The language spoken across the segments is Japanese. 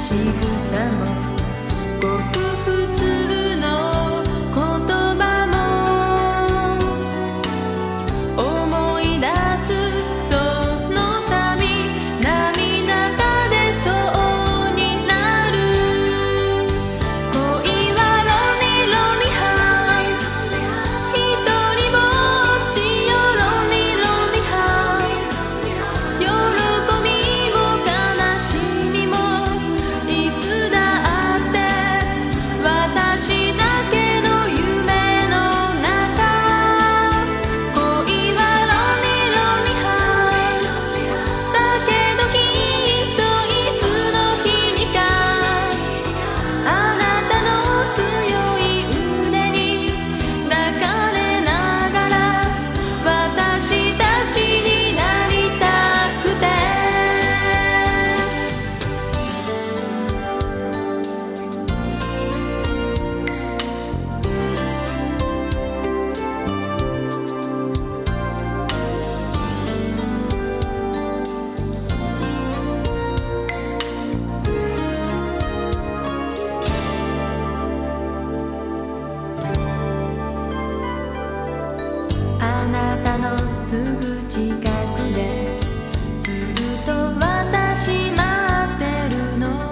仕草もごく普通の言葉も思い出すその度涙が出そうになる恋はロンリーロンリーハイ一人ぼっちよロンリーロンリーハイ喜びも悲しみもいつだって私だけの夢の中恋はロンリーロンリーハイだけどきっといつの日にかあなたの強い腕に抱かれながら私たちになりたくてあなたのすぐ近くでずっと私待ってるの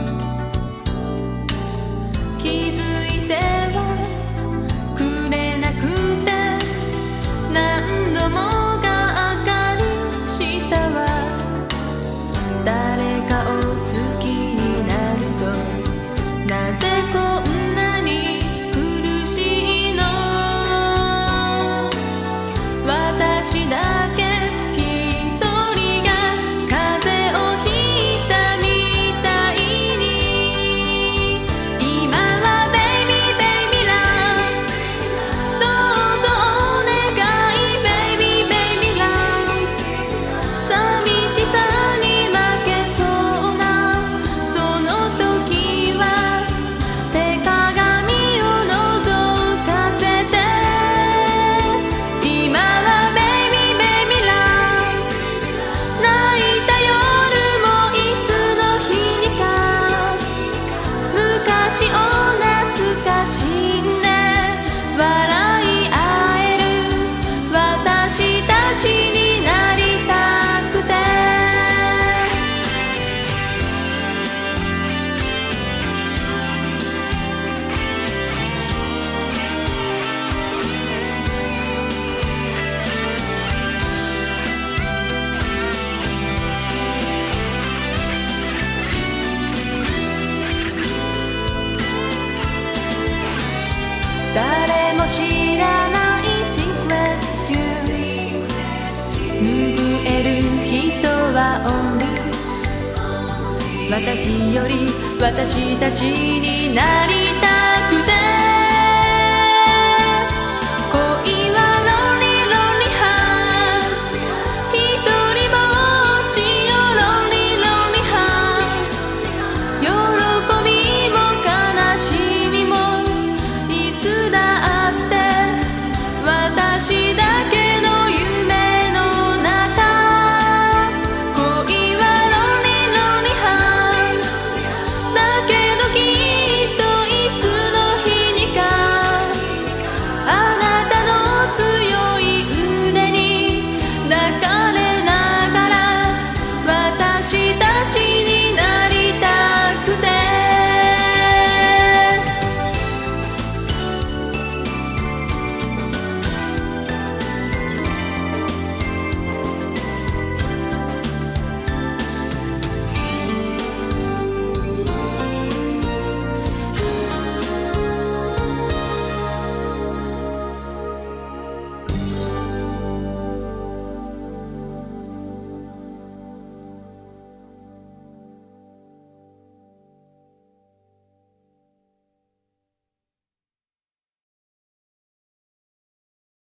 気づいてはくれなくて何度もがっかりしたわ誰かを好きになるとなぜこんなに苦しいの私だけ一人が風邪をひいたみたいに今はベイビーベイビーラブどうぞお願いベイビーベイビーラブ寂しさに負けそうなその時は手鏡を覗かせて今はベイビーベイビーラブ泣いた夜もいつの日にか昔を懐かしんで笑い合える私たちになりたくて誰も知らない Secret You 拭える人はおる私より私たちになりたい